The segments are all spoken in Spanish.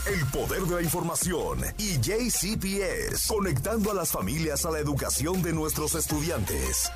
El poder de la información y JCPS, conectando a las familias a la educación de nuestros estudiantes.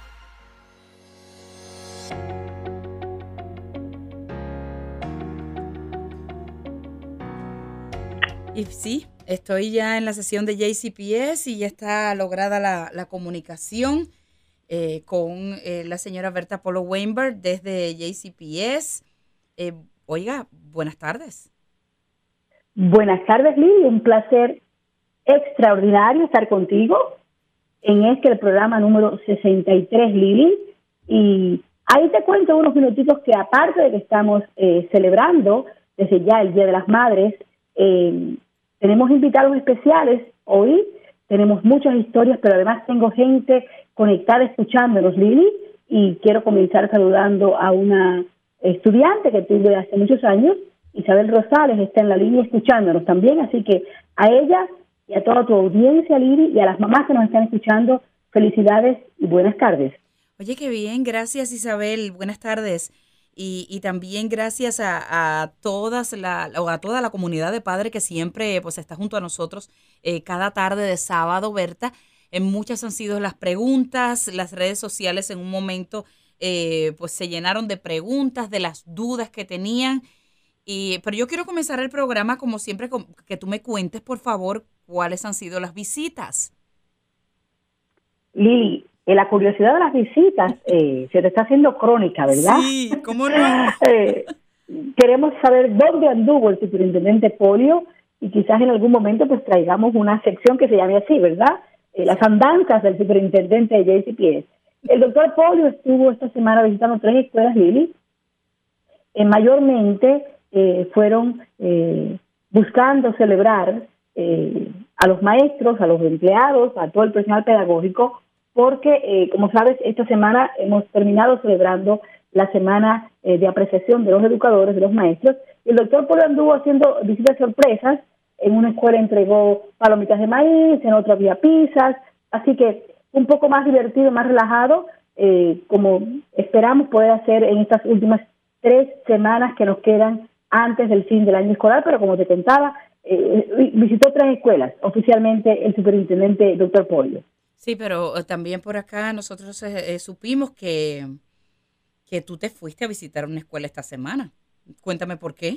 Y sí, estoy ya en la sesión de JCPS y ya está lograda la comunicación con la señora Berta Polo Weinberg desde JCPS. Oiga, buenas tardes. Buenas tardes, Lili. Un placer extraordinario estar contigo en el programa número 63, Lili. Y ahí te cuento unos minutitos que, aparte de que estamos celebrando desde ya el Día de las Madres, tenemos invitados especiales hoy. Tenemos muchas historias, pero además tengo gente conectada escuchándonos, Lili. Y quiero comenzar saludando a una estudiante que tuve hace muchos años. Isabel Rosales está en la línea escuchándonos también, así que a ella y a toda tu audiencia, Lili, y a las mamás que nos están escuchando, felicidades y buenas tardes. Oye, qué bien, gracias Isabel, buenas tardes. Y también gracias a toda la comunidad de padres que siempre pues está junto a nosotros cada tarde de sábado, Berta. Muchas han sido las preguntas, las redes sociales en un momento pues se llenaron de preguntas, de las dudas que tenían. Pero yo quiero comenzar el programa, como siempre, que tú me cuentes, por favor, cuáles han sido las visitas. Lili, la curiosidad de las visitas se te está haciendo crónica, ¿verdad? Sí, ¿cómo no? Queremos saber dónde anduvo el superintendente Polio y quizás en algún momento pues traigamos una sección que se llame así, ¿verdad? Las andanzas del superintendente de JCPS. El doctor Polio estuvo esta semana visitando 3 escuelas, Lili. Mayormente fueron buscando celebrar a los maestros, a los empleados, a todo el personal pedagógico, porque, como sabes, esta semana hemos terminado celebrando la semana de apreciación de los educadores, de los maestros. Y el doctor Polo anduvo haciendo visitas sorpresas. En una escuela entregó palomitas de maíz, en otra había pizzas, así que un poco más divertido, más relajado, como esperamos poder hacer en estas últimas 3 semanas que nos quedan antes del fin del año escolar. Pero como te contaba, visitó 3 escuelas oficialmente el superintendente doctor Polio. Sí, pero también por acá nosotros supimos que tú te fuiste a visitar una escuela esta semana. Cuéntame por qué.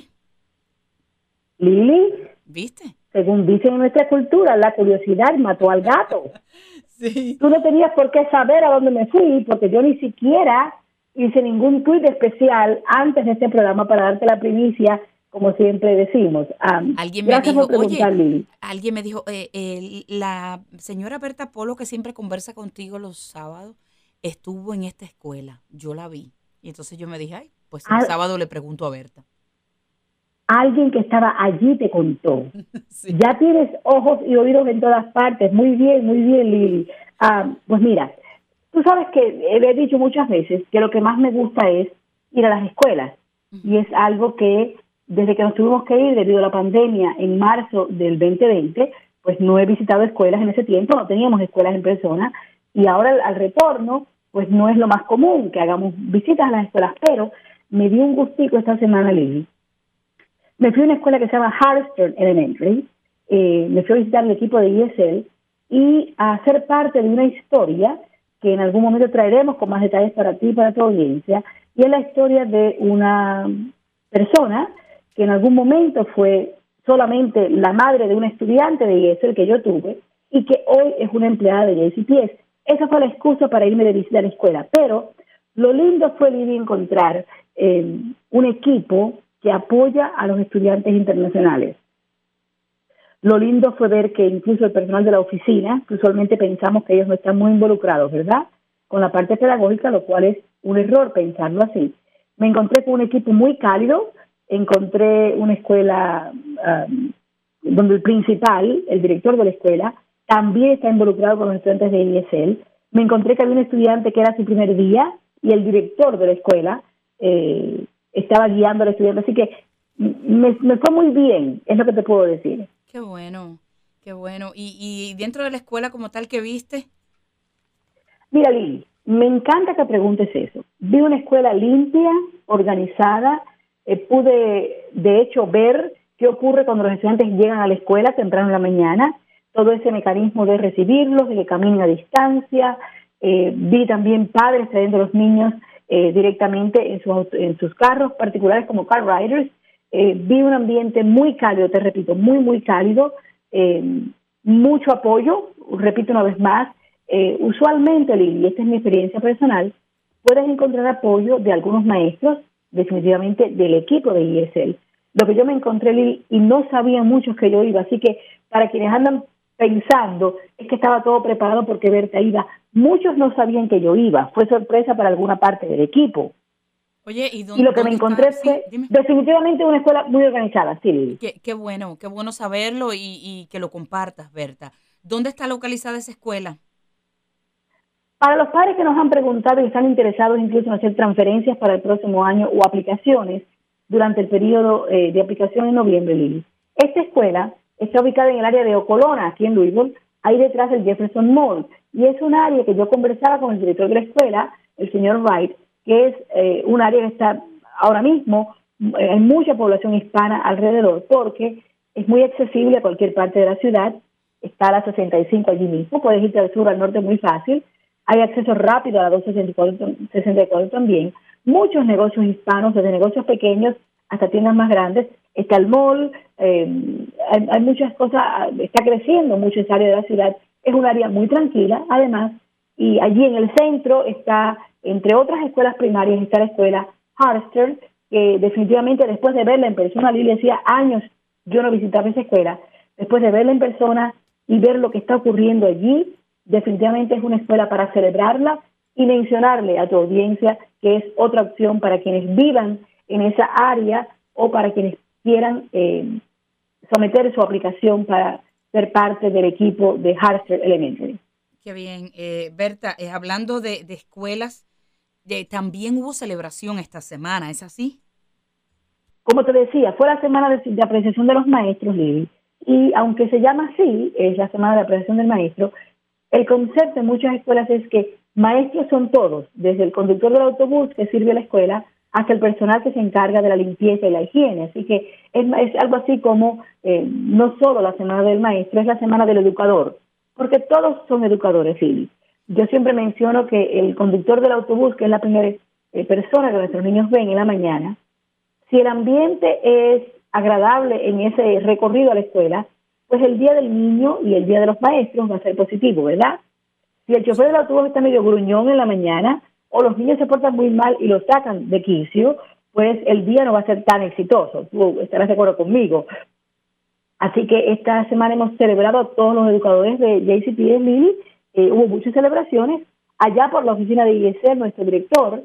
Lili, ¿viste? Según dicen en nuestra cultura, la curiosidad mató al gato. Sí. Tú no tenías por qué saber a dónde me fui, porque yo ni siquiera hice ningún tuit especial antes de este programa para darte la primicia, como siempre decimos. Alguien me dijo, Lili. Alguien me dijo, la señora Berta Polo, que siempre conversa contigo los sábados, estuvo en esta escuela. Yo la vi. Y entonces yo me dije, ay, pues el sábado le pregunto a Berta. Alguien que estaba allí te contó. Sí. Ya tienes ojos y oídos en todas partes. Muy bien, Lili. Pues mira, tú sabes que he dicho muchas veces que lo que más me gusta es ir a las escuelas. Y es algo que desde que nos tuvimos que ir debido a la pandemia en marzo del 2020, pues no he visitado escuelas en ese tiempo, no teníamos escuelas en persona. Y ahora al retorno, pues no es lo más común que hagamos visitas a las escuelas. Pero me dio un gustico esta semana, Lili. Me fui a una escuela que se llama Harrison Elementary, me fui a visitar el equipo de ESL y a ser parte de una historia que en algún momento traeremos con más detalles para ti y para tu audiencia, y es la historia de una persona que en algún momento fue solamente la madre de un estudiante de ESL que yo tuve y que hoy es una empleada de JCPS. Esa fue la excusa para irme de visita a la escuela, pero lo lindo fue ir a encontrar un equipo que apoya a los estudiantes internacionales. Lo lindo fue ver que incluso el personal de la oficina, que usualmente pensamos que ellos no están muy involucrados, ¿verdad?, con la parte pedagógica, lo cual es un error pensarlo así. Me encontré con un equipo muy cálido, encontré una escuela donde el principal, el director de la escuela, también está involucrado con los estudiantes de ESL. Me encontré que había un estudiante que era su primer día y el director de la escuela estaba guiando al estudiante, así que me fue muy bien, es lo que te puedo decir. Qué bueno, qué bueno. ¿Y dentro de la escuela como tal que viste? Mira, Lili, me encanta que preguntes eso. Vi una escuela limpia, organizada, pude de hecho ver qué ocurre cuando los estudiantes llegan a la escuela temprano en la mañana, todo ese mecanismo de recibirlos, de que caminen a distancia. Vi también padres trayendo a los niños directamente en sus carros particulares como car riders. Vi un ambiente muy cálido, te repito, muy, muy cálido, mucho apoyo, repito una vez más. Usualmente, Lili, esta es mi experiencia personal, puedes encontrar apoyo de algunos maestros, definitivamente del equipo de ESL. Lo que yo me encontré, Lili, y no sabían muchos que yo iba, así que para quienes andan pensando, es que estaba todo preparado porque Berta iba. Muchos no sabían que yo iba, fue sorpresa para alguna parte del equipo. Oye, y lo que me encontré fue definitivamente una escuela muy organizada, sí, Lili. Qué bueno saberlo y que lo compartas, Berta. ¿Dónde está localizada esa escuela? Para los padres que nos han preguntado y están interesados incluso en hacer transferencias para el próximo año o aplicaciones durante el periodo de aplicación en noviembre, Lili. Esta escuela está ubicada en el área de Ocolona, aquí en Louisville, ahí detrás del Jefferson Mall. Y es un área que yo conversaba con el director de la escuela, el señor Wright, que es un área que está ahora mismo, hay mucha población hispana alrededor, porque es muy accesible a cualquier parte de la ciudad. Está a la 65 allí mismo, puedes irte al sur, al norte muy fácil. Hay acceso rápido a la 264 también. Muchos negocios hispanos, desde negocios pequeños hasta tiendas más grandes. Está el mall, hay muchas cosas, está creciendo mucho esa área de la ciudad. Es un área muy tranquila, además, y allí en el centro está, entre otras escuelas primarias, está la escuela Harster, que definitivamente después de verla en persona, Lili, hacía años yo no visitaba esa escuela, después de verla en persona y ver lo que está ocurriendo allí, definitivamente es una escuela para celebrarla y mencionarle a tu audiencia que es otra opción para quienes vivan en esa área o para quienes quieran someter su aplicación para ser parte del equipo de Harster Elementary. Qué bien. Berta, hablando de escuelas, también hubo celebración esta semana, ¿es así? Como te decía, fue la semana de apreciación de los maestros, Lili, y aunque se llama así, es la semana de apreciación del maestro, el concepto en muchas escuelas es que maestros son todos, desde el conductor del autobús que sirve a la escuela hasta el personal que se encarga de la limpieza y la higiene. Así que es algo así como no solo la semana del maestro, es la semana del educador, porque todos son educadores, Lili. Yo siempre menciono que el conductor del autobús, que es la primera persona que nuestros niños ven en la mañana, si el ambiente es agradable en ese recorrido a la escuela, pues el día del niño y el día de los maestros va a ser positivo, ¿verdad? Si el chofer del autobús está medio gruñón en la mañana o los niños se portan muy mal y los sacan de quicio, pues el día no va a ser tan exitoso. Tú estarás de acuerdo conmigo. Así que esta semana hemos celebrado a todos los educadores de JCPS, Lili. Hubo muchas celebraciones. Allá por la oficina de IESEL, nuestro director,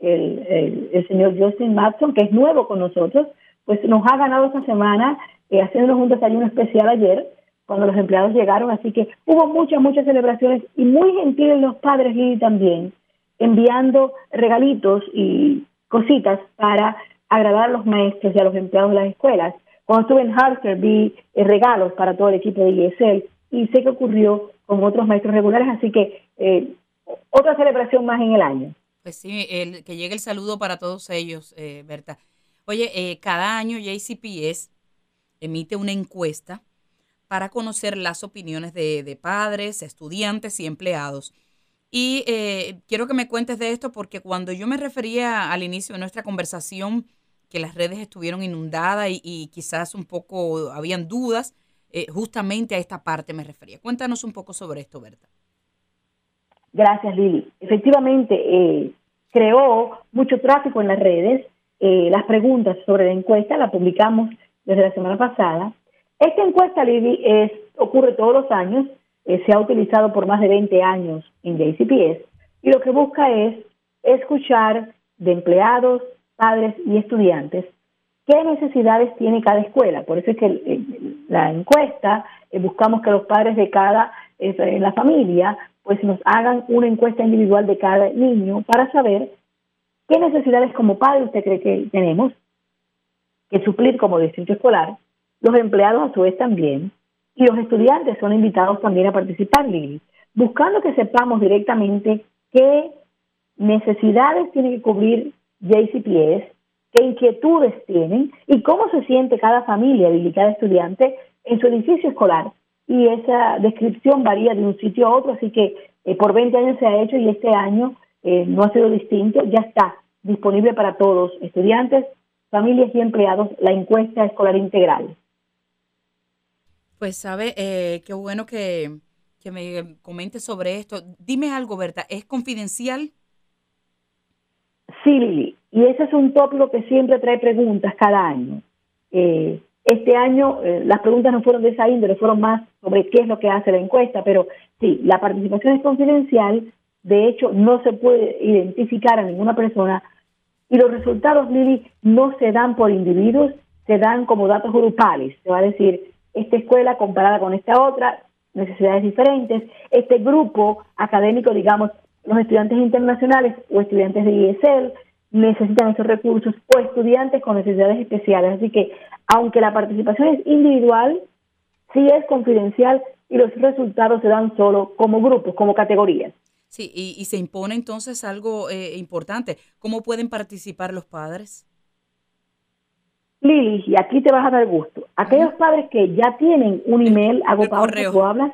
el señor Justin Matson, que es nuevo con nosotros, pues nos ha ganado esta semana haciéndonos un desayuno especial ayer cuando los empleados llegaron, así que hubo muchas celebraciones y muy gentiles los padres y también enviando regalitos y cositas para agradar a los maestros y a los empleados de las escuelas. Cuando estuve en Harster vi regalos para todo el equipo de IESEL y sé que ocurrió con otros maestros regulares, así que otra celebración más en el año. Pues sí, que llegue el saludo para todos ellos, Berta. Oye, cada año JCPS emite una encuesta para conocer las opiniones de padres, estudiantes y empleados. Y quiero que me cuentes de esto porque cuando yo me refería al inicio de nuestra conversación que las redes estuvieron inundadas y quizás un poco habían dudas, justamente a esta parte me refería. Cuéntanos un poco sobre esto, Berta. Gracias, Lili. Efectivamente, creó mucho tráfico en las redes. Las preguntas sobre la encuesta la publicamos desde la semana pasada. Esta encuesta, Lili, ocurre todos los años, se ha utilizado por más de 20 años en JCPS y lo que busca es escuchar de empleados, padres y estudiantes qué necesidades tiene cada escuela. Por eso es que la encuesta, buscamos que los padres de cada en la familia pues nos hagan una encuesta individual de cada niño para saber qué necesidades como padre usted cree que tenemos que suplir como distrito escolar, los empleados a su vez también, y los estudiantes son invitados también a participar, Lili, buscando que sepamos directamente qué necesidades tiene que cubrir JCPS qué inquietudes tienen y cómo se siente cada familia y cada estudiante en su edificio escolar. Y esa descripción varía de un sitio a otro, así que por 20 años se ha hecho y este año no ha sido distinto. Ya está disponible para todos, estudiantes, familias y empleados, la encuesta escolar integral. Pues sabe, qué bueno que me comentes sobre esto. Dime algo, Berta, ¿es confidencial? Sí, Lili, y ese es un tópico que siempre trae preguntas cada año. Este año las preguntas no fueron de esa índole, fueron más sobre qué es lo que hace la encuesta, pero sí, la participación es confidencial, de hecho no se puede identificar a ninguna persona y los resultados, Lili, no se dan por individuos, se dan como datos grupales, se va a decir esta escuela comparada con esta otra, necesidades diferentes, este grupo académico, digamos, los estudiantes internacionales o estudiantes de ESL necesitan esos recursos o estudiantes con necesidades especiales. Así que, aunque la participación es individual, sí es confidencial y los resultados se dan solo como grupos, como categorías. Sí, y se impone entonces algo importante. ¿Cómo pueden participar los padres? Lili, y aquí te vas a dar gusto. Aquellos padres que ya tienen un email, hago pausa, tú hablas.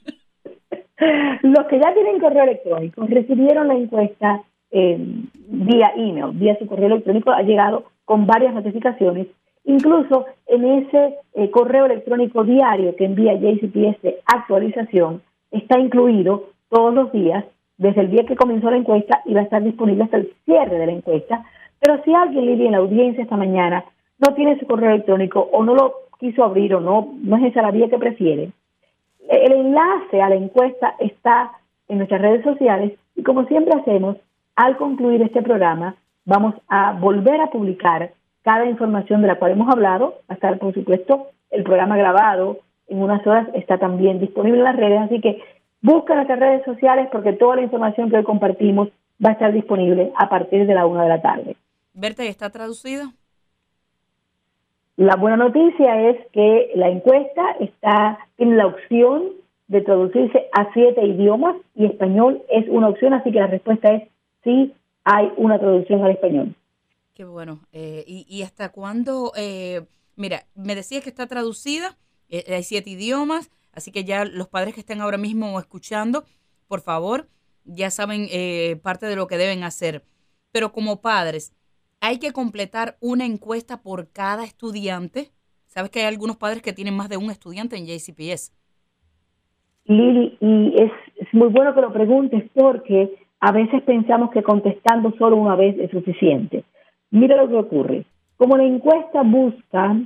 Los que ya tienen correo electrónico recibieron la encuesta vía email, vía su correo electrónico, ha llegado con varias notificaciones. Incluso en ese correo electrónico diario que envía JCPS de actualización, está incluido todos los días, desde el día que comenzó la encuesta y va a estar disponible hasta el cierre de la encuesta. Pero si alguien, Lili, en la audiencia esta mañana no tiene su correo electrónico o no lo quiso abrir o no es esa la vía que prefiere, el enlace a la encuesta está en nuestras redes sociales y como siempre hacemos, al concluir este programa, vamos a volver a publicar cada información de la cual hemos hablado. Va a estar, por supuesto, el programa grabado en unas horas, está también disponible en las redes, así que busca nuestras redes sociales porque toda la información que hoy compartimos va a estar disponible a partir de la 1 de la tarde. Berta, ¿y está traducida? La buena noticia es que la encuesta tiene la opción de traducirse a 7 idiomas y español es una opción, así que la respuesta es sí, hay una traducción al español. Qué bueno. ¿Y hasta cuándo? Mira, me decías que está traducida, hay 7 idiomas, así que ya los padres que estén ahora mismo escuchando, por favor, ya saben parte de lo que deben hacer. Pero como padres, hay que completar una encuesta por cada estudiante. Sabes que hay algunos padres que tienen más de un estudiante en JCPS. Lili, y es muy bueno que lo preguntes porque a veces pensamos que contestando solo una vez es suficiente. Mira lo que ocurre. Como la encuesta busca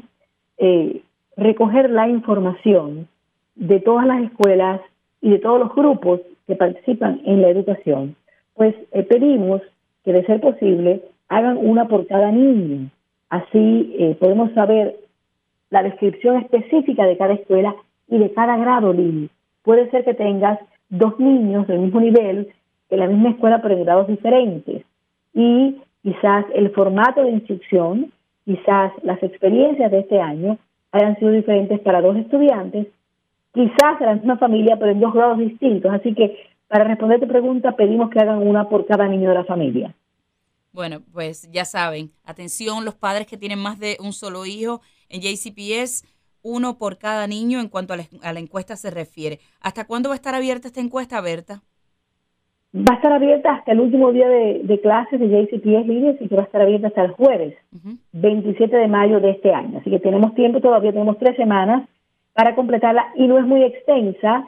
recoger la información de todas las escuelas y de todos los grupos que participan en la educación, pues pedimos que, de ser posible, hagan una por cada niño. Así podemos saber la descripción específica de cada escuela y de cada grado, Lili. Puede ser que tengas 2 niños del mismo nivel en la misma escuela, pero en grados diferentes. Y quizás el formato de instrucción, quizás las experiencias de este año hayan sido diferentes para 2 estudiantes, quizás de la misma familia, pero en 2 grados distintos. Así que, para responder tu pregunta, pedimos que hagan una por cada niño de la familia. Bueno, pues ya saben, atención los padres que tienen más de un solo hijo en JCPS, 1 por cada niño en cuanto a la encuesta se refiere. ¿Hasta cuándo va a estar abierta esta encuesta, Berta? Va a estar abierta hasta el último día de clases de JCPS Líderes y que va a estar abierta hasta el jueves, 27 de mayo de este año. Así que tenemos tiempo, todavía tenemos 3 semanas para completarla y no es muy extensa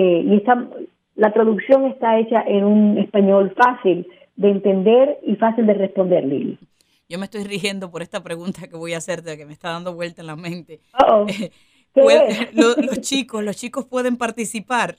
la traducción está hecha en un español fácil de entender y fácil de responder, Lili. Yo me estoy riendo por esta pregunta que voy a hacerte, que me está dando vuelta en la mente. Los chicos pueden participar.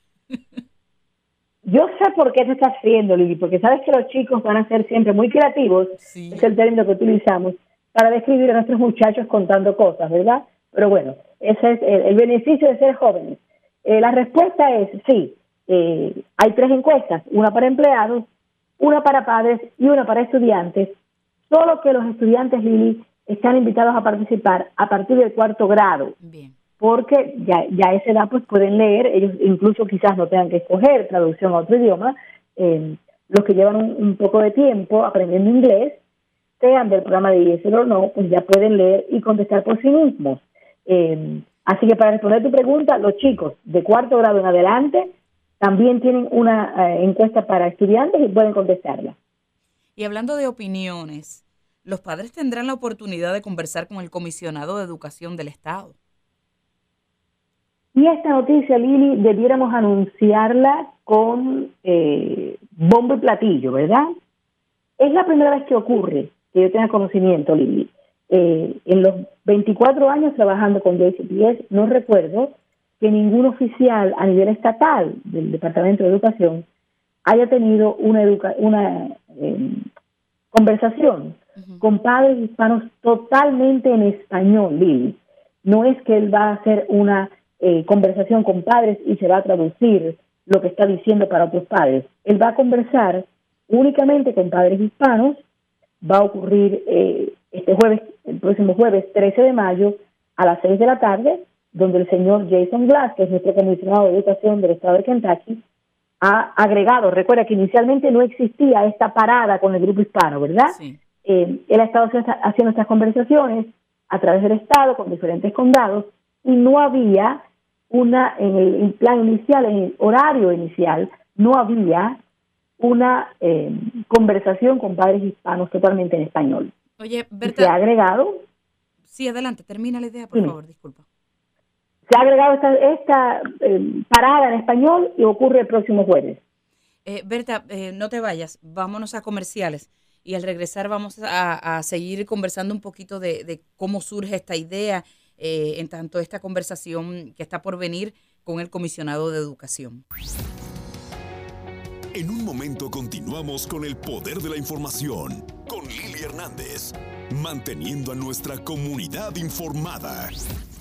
Yo sé por qué te estás riendo, Lili, porque sabes que los chicos van a ser siempre muy creativos, sí. Es el término que utilizamos, para describir a nuestros muchachos contando cosas, ¿verdad? Pero bueno, ese es el beneficio de ser jóvenes. La respuesta es sí. Hay 3 encuestas, una para empleados, una para padres y una para estudiantes, solo que los estudiantes, Lili, están invitados a participar a partir del 4º grado. Bien. Porque ya a esa edad pues pueden leer, ellos incluso quizás no tengan que escoger traducción a otro idioma, los que llevan un poco de tiempo aprendiendo inglés, sean del programa de ESL o no, pues ya pueden leer y contestar por sí mismos. Así que para responder tu pregunta, los chicos de cuarto grado en adelante también tienen una encuesta para estudiantes y pueden contestarla. Y hablando de opiniones, los padres tendrán la oportunidad de conversar con el comisionado de educación del estado. Y esta noticia, Lili, debiéramos anunciarla con bombo y platillo, ¿verdad? Es la primera vez que ocurre, que yo tenga conocimiento, Lili. En los 24 años trabajando con JCPS, no recuerdo que ningún oficial a nivel estatal del Departamento de Educación haya tenido una conversación con padres hispanos totalmente en español, Lili. No es que él va a hacer una conversación con padres y se va a traducir lo que está diciendo para otros padres. Él va a conversar únicamente con padres hispanos. Va a ocurrir el próximo jueves 13 de mayo a las 6 de la tarde, donde el señor Jason Glass, que es nuestro comisionado de educación del estado de Kentucky, ha agregado, recuerda que inicialmente no existía esta parada con el grupo hispano, ¿verdad? Sí. Él ha estado haciendo estas conversaciones a través del estado con diferentes condados y no había en el plan inicial, en el horario inicial, no había una conversación con padres hispanos totalmente en español. Oye, Berta. Se ha agregado. Sí, adelante, termina la idea, por favor, disculpa. Se ha agregado esta parada en español y ocurre el próximo jueves. Berta, no te vayas, vámonos a comerciales y al regresar vamos a seguir conversando un poquito de cómo surge esta idea, en tanto esta conversación que está por venir con el comisionado de educación. En un momento continuamos con el poder de la información, con Lili Hernández, manteniendo a nuestra comunidad informada.